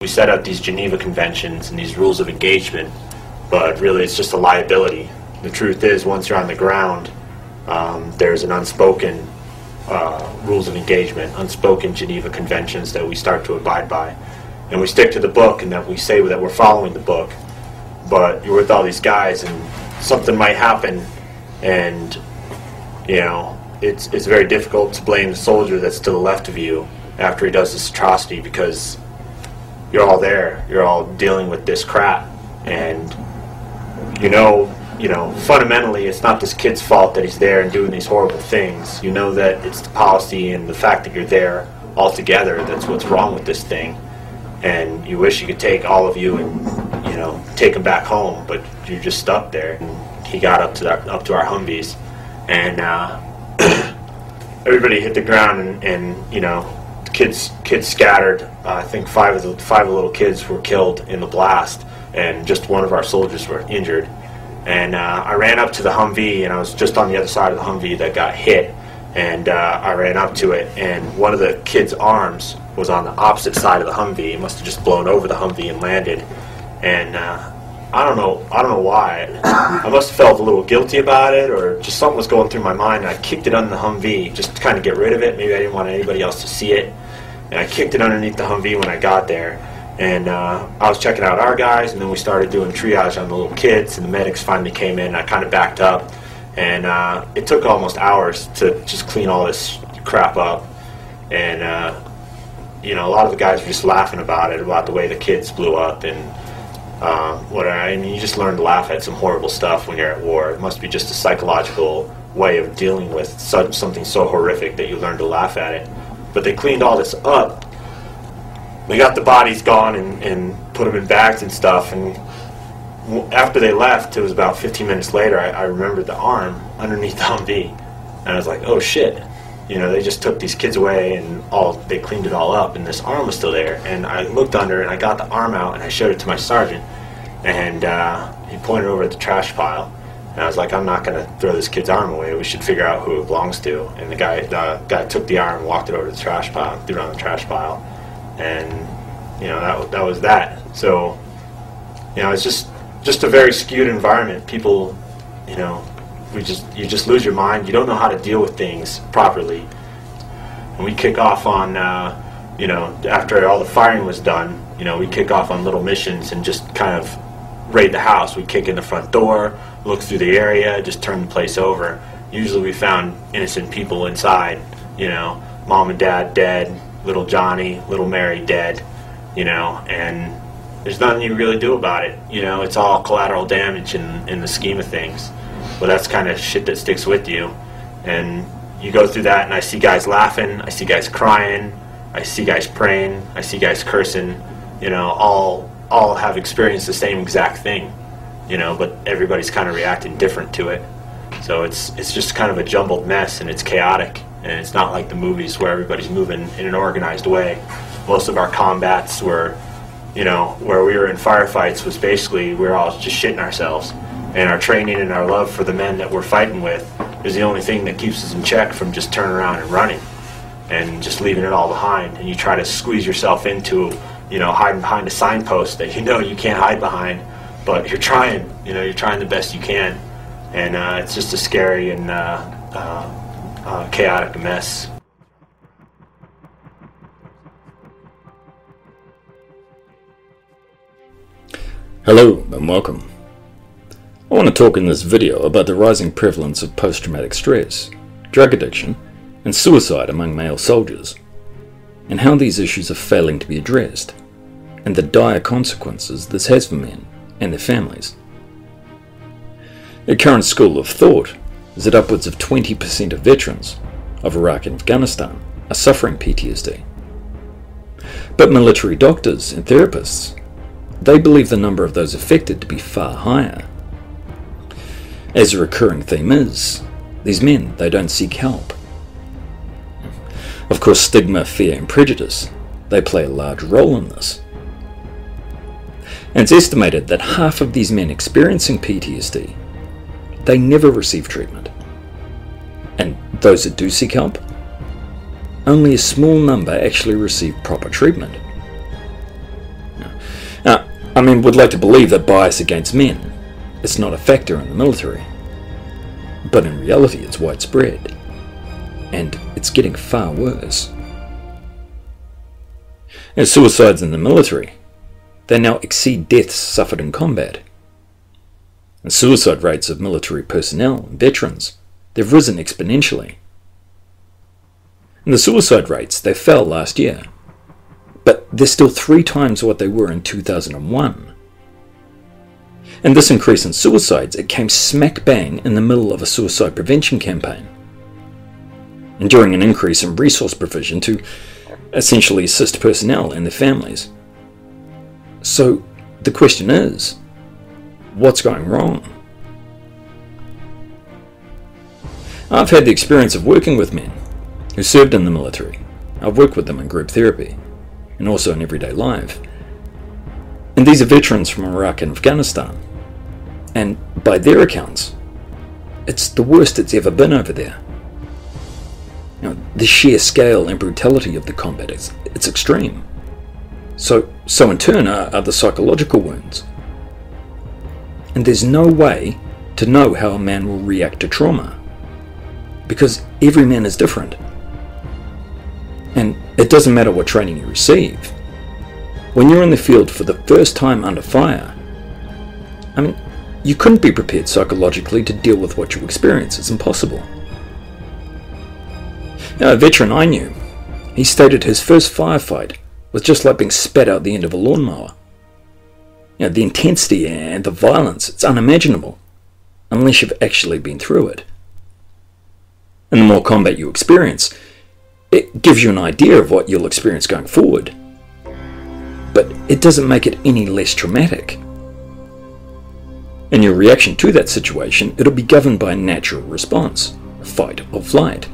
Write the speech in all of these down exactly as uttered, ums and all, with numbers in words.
we set up these Geneva Conventions and these rules of engagement, but really it's just a liability. The truth is, once you're on the ground, um, there's an unspoken uh, rules of engagement, unspoken Geneva Conventions that we start to abide by. And we stick to the book, and that we say that we're following the book. But you're with all these guys, and something might happen, and, you know, it's, it's very difficult to blame the soldier that's to the left of you after he does this atrocity, because you're all there. You're all dealing with this crap. And, you know, you know, fundamentally, it's not this kid's fault that he's there and doing these horrible things. You know that it's the policy and the fact that you're there all together that's what's wrong with this thing. And you wish you could take all of you and, you know, take them back home, but you're just stuck there. And he got up to that, up to our Humvees, and uh, everybody hit the ground, and, and you know, kids kids scattered. Uh, I think five of the five of the little kids were killed in the blast, and just one of our soldiers were injured. And uh, I ran up to the Humvee, and I was just on the other side of the Humvee that got hit. And uh, I ran up to it, and one of the kids' arms was on the opposite side of the Humvee. It must have just blown over the Humvee and landed. And uh, I don't know, I don't know why. I must have felt a little guilty about it, or just something was going through my mind. And I kicked it under the Humvee just to kind of get rid of it. Maybe I didn't want anybody else to see it. And I kicked it underneath the Humvee when I got there. And uh, I was checking out our guys, and then we started doing triage on the little kids, and the medics finally came in, and I kind of backed up. And uh, it took almost hours to just clean all this crap up. And, uh, you know, a lot of the guys were just laughing about it, about the way the kids blew up. And uh, what I, I mean, you just learn to laugh at some horrible stuff when you're at war. It must be just a psychological way of dealing with such, something so horrific that you learn to laugh at it. But they cleaned all this up. We got the bodies gone and, and put them in bags and stuff. And after they left, it was about fifteen minutes later, I, I remembered the arm underneath the Humvee. And I was like, oh shit. You know, they just took these kids away and all they cleaned it all up, and this arm was still there. And I looked under and I got the arm out and I showed it to my sergeant. And uh, he pointed over at the trash pile. And I was like, I'm not going to throw this kid's arm away. We should figure out who it belongs to. And the guy, the guy took the arm and walked it over to the trash pile, threw it on the trash pile. And, you know, that, that was that. So, you know, it's just... just a very skewed environment. People, you know, we just you just lose your mind. You don't know how to deal with things properly. And we kick off on, uh, you know, after all the firing was done, you know, we kick off on little missions and just kind of raid the house. We kick in the front door, look through the area, just turn the place over. Usually we found innocent people inside, you know, mom and dad dead, little Johnny, little Mary dead, you know, and there's nothing you really do about it. You know, it's all collateral damage in, in the scheme of things. But that's kind of shit that sticks with you. And you go through that, and I see guys laughing, I see guys crying, I see guys praying, I see guys cursing. You know, all all have experienced the same exact thing. You know, but everybody's kind of reacting different to it. So it's it's just kind of a jumbled mess, and it's chaotic. And it's not like the movies where everybody's moving in an organized way. Most of our combats were, you know, where we were in firefights was basically we were all just shitting ourselves. And our training and our love for the men that we're fighting with is the only thing that keeps us in check from just turning around and running and just leaving it all behind. And you try to squeeze yourself into, you know, hiding behind a signpost that you know you can't hide behind, but you're trying, you know, you're trying the best you can. And uh, it's just a scary and uh, uh, uh, chaotic mess. Hello and welcome. I want to talk in this video about the rising prevalence of post-traumatic stress, drug addiction, and suicide among male soldiers, and how these issues are failing to be addressed, and the dire consequences this has for men and their families. The current school of thought is that upwards of twenty percent of veterans of Iraq and Afghanistan are suffering P T S D. But military doctors and therapists, they believe the number of those affected to be far higher. As a recurring theme is, these men, they don't seek help. Of course, stigma, fear and prejudice, they play a large role in this. And it's estimated that half of these men experiencing P T S D, they never receive treatment. And those that do seek help, only a small number actually receive proper treatment. I mean, would like to believe that bias against men is not a factor in the military. But in reality, it's widespread. And it's getting far worse. As suicides in the military, they now exceed deaths suffered in combat. And suicide rates of military personnel and veterans, they've risen exponentially. And the suicide rates, they fell last year, but they're still three times what they were in two thousand one. And this increase in suicides, it came smack bang in the middle of a suicide prevention campaign, and during an increase in resource provision to essentially assist personnel and their families. So the question is, what's going wrong? I've had the experience of working with men who served in the military. I've worked with them in group therapy and also in everyday life. And these are veterans from Iraq and Afghanistan. And by their accounts, it's the worst it's ever been over there. You know, the sheer scale and brutality of the combat is it's extreme. So, so in turn are, are the psychological wounds. And there's no way to know how a man will react to trauma, because every man is different. And it doesn't matter what training you receive. When you're in the field for the first time under fire, I mean, you couldn't be prepared psychologically to deal with what you experience. It's impossible. Now, a veteran I knew, he stated his first firefight was just like being spat out the end of a lawnmower. You know, the intensity and the violence, it's unimaginable, unless you've actually been through it. And the more combat you experience, it gives you an idea of what you'll experience going forward. But it doesn't make it any less traumatic. And your reaction to that situation, it'll be governed by a natural response, fight or flight.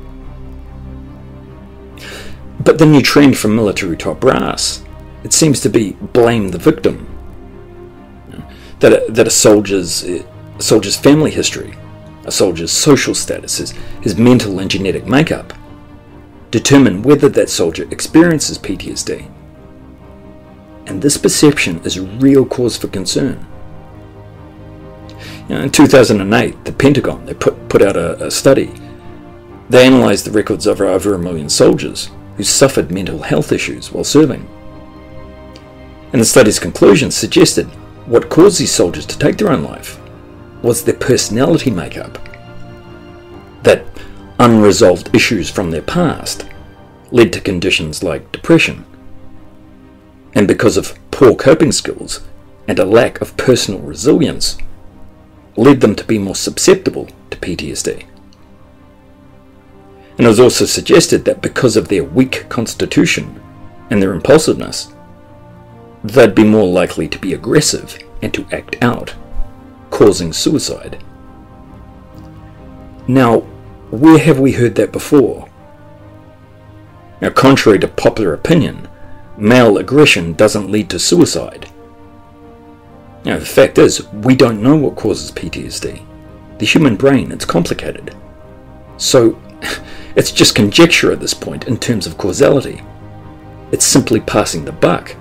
But the new trend from military top brass, it seems to be blame the victim. That a, that a soldier's, a soldier's family history, a soldier's social status, his, his mental and genetic makeup, determine whether that soldier experiences P T S D. And this perception is a real cause for concern. You know, in two thousand eight, the Pentagon, they put, put out a, a study. They analysed the records of over a million soldiers who suffered mental health issues while serving. And the study's conclusions suggested what caused these soldiers to take their own life was their personality makeup. That unresolved issues from their past led to conditions like depression. And because of poor coping skills and a lack of personal resilience, led them to be more susceptible to P T S D. And it was also suggested that because of their weak constitution and their impulsiveness, they'd be more likely to be aggressive and to act out, causing suicide. Now, where have we heard that before? Now, contrary to popular opinion, male aggression doesn't lead to suicide. Now, the fact is, we don't know what causes P T S D. The human brain, it's complicated. So, it's just conjecture at this point in terms of causality. It's simply passing the buck.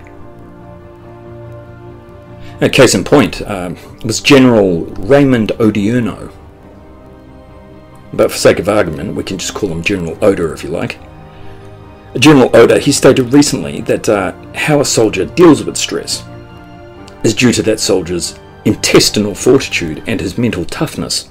A case in point um, was General Raymond Odierno. But for sake of argument, we can just call him General Oder if you like. General Oder, he stated recently that uh, how a soldier deals with stress is due to that soldier's intestinal fortitude and his mental toughness.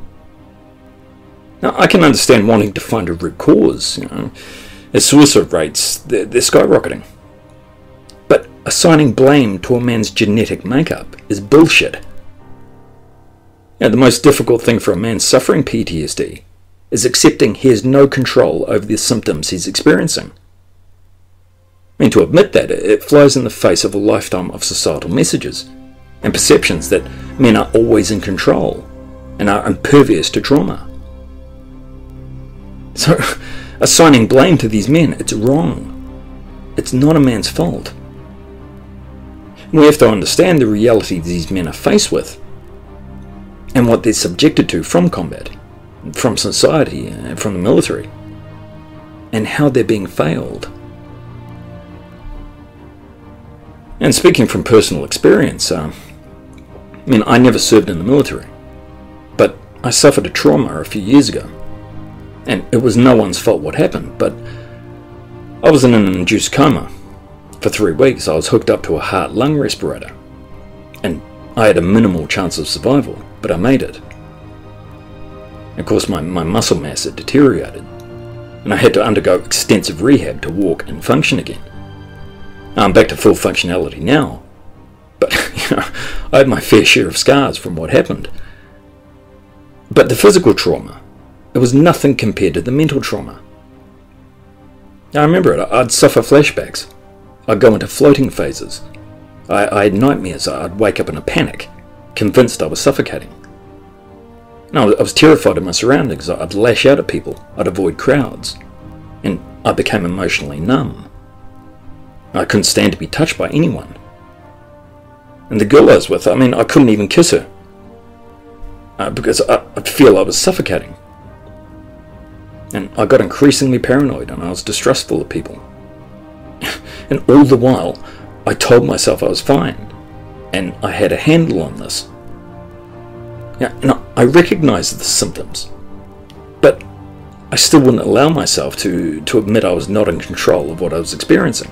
Now, I can understand wanting to find a root cause, you know, as suicide rates, they're, they're skyrocketing. But assigning blame to a man's genetic makeup is bullshit. Now, the most difficult thing for a man suffering P T S D is accepting he has no control over the symptoms he's experiencing. I mean, to admit that, it flies in the face of a lifetime of societal messages and perceptions that men are always in control and are impervious to trauma. So, assigning blame to these men, it's wrong. It's not a man's fault. We have to understand the reality these men are faced with and what they're subjected to from combat, from society, and from the military, and how they're being failed. And speaking from personal experience, uh, I mean, I never served in the military, but I suffered a trauma a few years ago, and it was no one's fault what happened, but I was in an induced coma. For three weeks I was hooked up to a heart-lung respirator, and I had a minimal chance of survival, but I made it. Of course my, my muscle mass had deteriorated, and I had to undergo extensive rehab to walk and function again. I'm back to full functionality now, but you know, I had my fair share of scars from what happened. But the physical trauma, it was nothing compared to the mental trauma. I remember it. I'd suffer flashbacks. I'd go into floating phases. I, I had nightmares. I'd wake up in a panic, convinced I was suffocating. And I was, I was terrified of my surroundings. I'd lash out at people. I'd avoid crowds. And I became emotionally numb. I couldn't stand to be touched by anyone. And the girl I was with, I mean, I couldn't even kiss her. Uh, because I, I'd feel I was suffocating. And I got increasingly paranoid, and I was distrustful of people. And all the while, I told myself I was fine, and I had a handle on this. Yeah, and I recognized the symptoms, but I still wouldn't allow myself to, to admit I was not in control of what I was experiencing.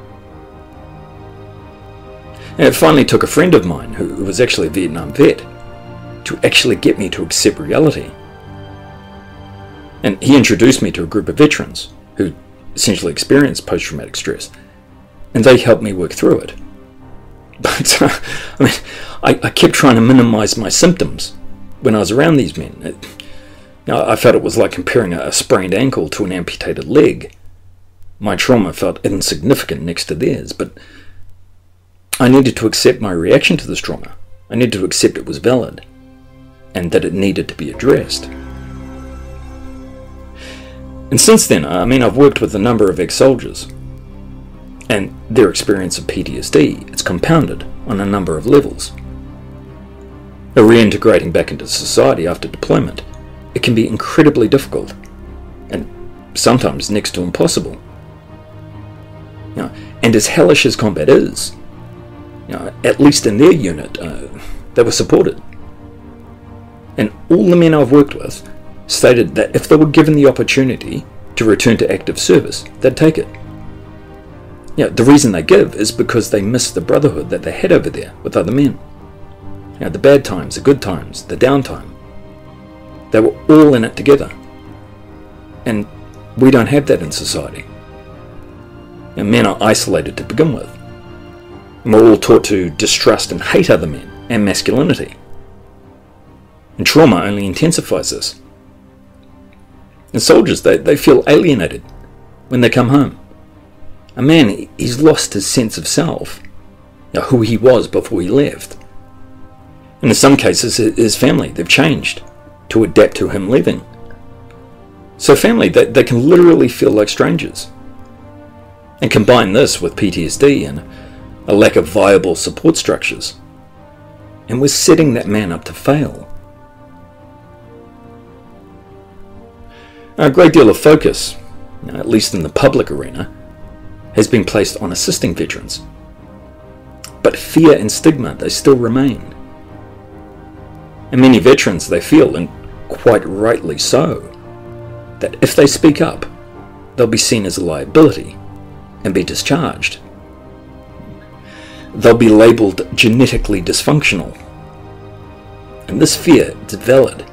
And it finally took a friend of mine, who was actually a Vietnam vet, to actually get me to accept reality. And he introduced me to a group of veterans who essentially experienced post-traumatic stress, and they helped me work through it. But uh, I mean, I, I kept trying to minimize my symptoms when I was around these men. It, you know, I felt it was like comparing a sprained ankle to an amputated leg. My trauma felt insignificant next to theirs, but I needed to accept my reaction to this trauma. I needed to accept it was valid, and that it needed to be addressed. And since then, I mean, I've worked with a number of ex-soldiers, and their experience of P T S D, it's compounded on a number of levels. Now, reintegrating back into society after deployment, it can be incredibly difficult, and sometimes next to impossible. You know, and as hellish as combat is, you know, at least in their unit, uh, they were supported. And all the men I've worked with stated that if they were given the opportunity to return to active service, they'd take it. You know, the reason they give is because they miss the brotherhood that they had over there with other men. You know, the bad times, the good times, the downtime. They were all in it together. And we don't have that in society. You know, men are isolated to begin with. And we're all taught to distrust and hate other men and masculinity. And trauma only intensifies this. And soldiers, they, they feel alienated when they come home. A man, he's lost his sense of self, you know, who he was before he left. And in some cases, his family, they've changed to adapt to him leaving. So family, they, they can literally feel like strangers. And combine this with P T S D and a lack of viable support structures, and we're setting that man up to fail. A great deal of focus, at least in the public arena, has been placed on assisting veterans. But fear and stigma, they still remain. And many veterans, they feel, and quite rightly so, that if they speak up, they'll be seen as a liability and be discharged. They'll be labelled genetically dysfunctional. And this fear is valid.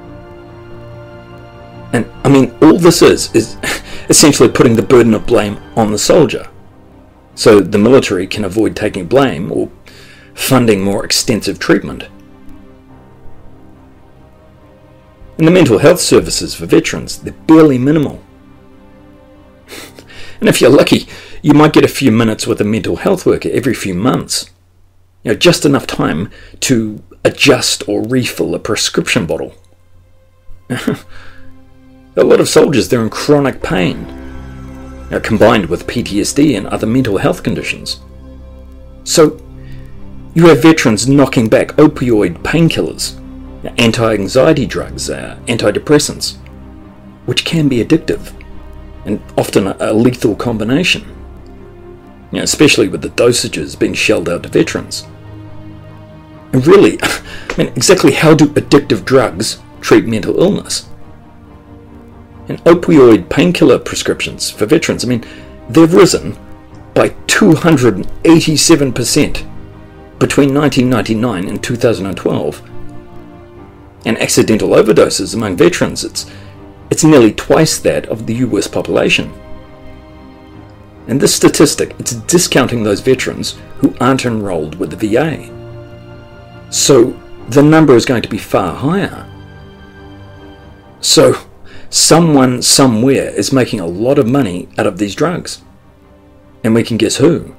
And, I mean, all this is, is essentially putting the burden of blame on the soldier, so the military can avoid taking blame or funding more extensive treatment. And the mental health services for veterans, they're barely minimal. And if you're lucky, you might get a few minutes with a mental health worker every few months. You know, just enough time to adjust or refill a prescription bottle. A lot of soldiers, they're in chronic pain, you know, combined with P T S D and other mental health conditions. So, you have veterans knocking back opioid painkillers, anti-anxiety drugs, uh, antidepressants, which can be addictive, and often a, a lethal combination. you know, especially with the dosages being shelled out to veterans. And really, I mean, exactly how do addictive drugs treat mental illness? And opioid painkiller prescriptions for veterans, I mean, they've risen by two hundred eighty-seven percent between nineteen ninety-nine and two thousand twelve. And accidental overdoses among veterans, it's, it's nearly twice that of the U S population. And this statistic, it's discounting those veterans who aren't enrolled with the V A. So the number is going to be far higher. So someone somewhere is making a lot of money out of these drugs. And we can guess who.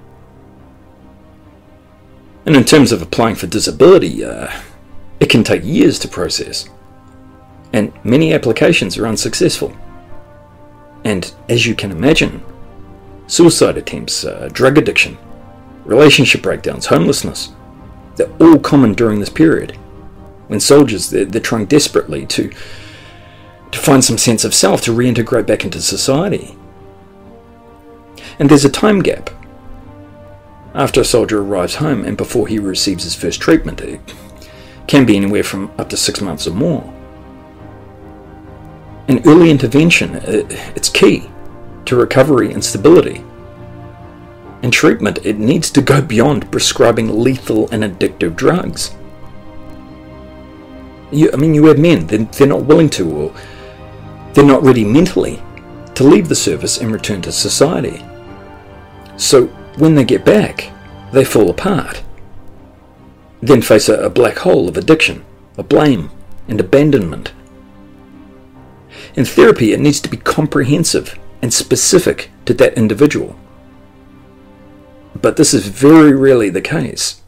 And in terms of applying for disability, uh, it can take years to process. And many applications are unsuccessful. And as you can imagine, suicide attempts, uh, drug addiction, relationship breakdowns, homelessness, they're all common during this period, when soldiers, they're, they're trying desperately to, to find some sense of self, to reintegrate back into society. And there's a time gap after a soldier arrives home and before he receives his first treatment. It can be anywhere from up to six months or more. And early intervention, it's key to recovery and stability. And treatment, it needs to go beyond prescribing lethal and addictive drugs. You, I mean, you have men, they're, they're not willing to, or they're not ready mentally to leave the service and return to society. So when they get back, they fall apart, then face a, a black hole of addiction, of blame, and abandonment. In therapy, it needs to be comprehensive and specific to that individual. But this is very rarely the case.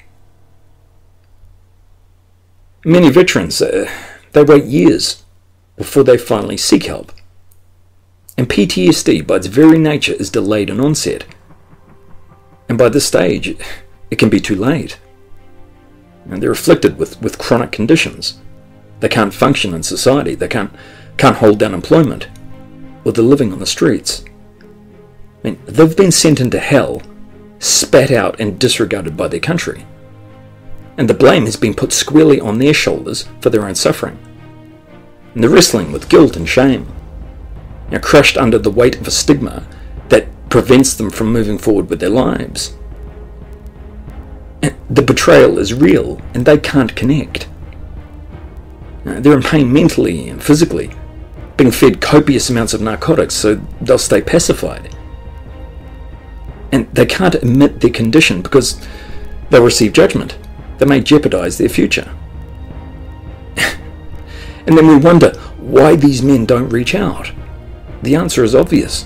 Many veterans, uh, they wait years before they finally seek help. And P T S D, by its very nature, is delayed in onset. And by this stage, it can be too late. And they're afflicted with, with chronic conditions. They can't function in society. They can't, can't hold down employment. Or they're living on the streets. I mean, they've been sent into hell, spat out and disregarded by their country. And the blame has been put squarely on their shoulders for their own suffering. And they're wrestling with guilt and shame, you know, crushed under the weight of a stigma that prevents them from moving forward with their lives. And the betrayal is real, and they can't connect. You know, they're in pain mentally and physically, being fed copious amounts of narcotics so they'll stay pacified. And they can't admit their condition because they'll receive judgment that may jeopardize their future. And then we wonder why these men don't reach out. The answer is obvious.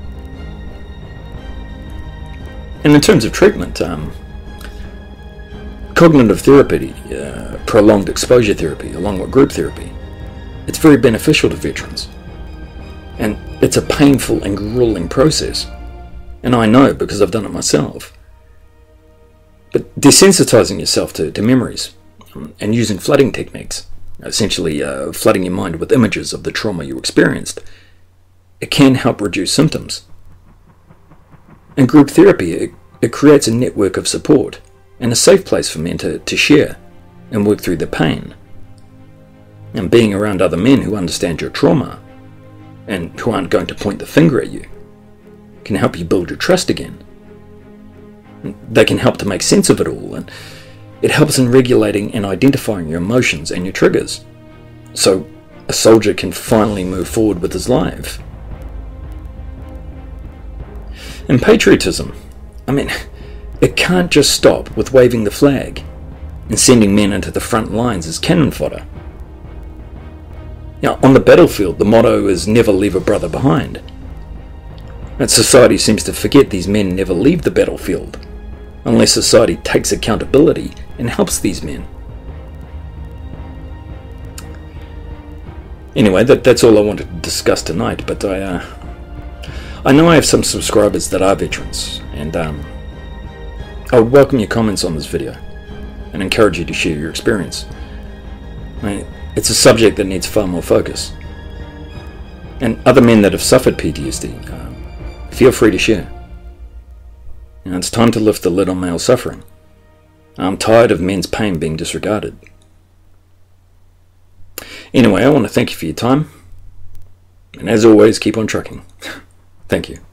And in terms of treatment, um, cognitive therapy, uh, prolonged exposure therapy, along with group therapy, it's very beneficial to veterans. And it's a painful and grueling process. And I know because I've done it myself. But desensitizing yourself to, to memories um, and using flooding techniques, essentially uh, flooding your mind with images of the trauma you experienced, it can help reduce symptoms. And group therapy, it, it creates a network of support and a safe place for men to, to share and work through their pain. And being around other men who understand your trauma and who aren't going to point the finger at you can help you build your trust again. They can help to make sense of it all, and it helps in regulating and identifying your emotions and your triggers, so a soldier can finally move forward with his life. And patriotism, I mean, it can't just stop with waving the flag and sending men into the front lines as cannon fodder. Now, on the battlefield, the motto is never leave a brother behind. And society seems to forget these men never leave the battlefield, unless society takes accountability and helps these men. Anyway, that, that's all I wanted to discuss tonight, but I, uh, I know I have some subscribers that are veterans, and um, I would welcome your comments on this video, and encourage you to share your experience. I mean, it's a subject that needs far more focus. And other men that have suffered P T S D, uh, feel free to share. You know, it's time to lift the lid on male suffering. I'm tired of men's pain being disregarded. Anyway, I want to thank you for your time. And as always, keep on trucking. Thank you.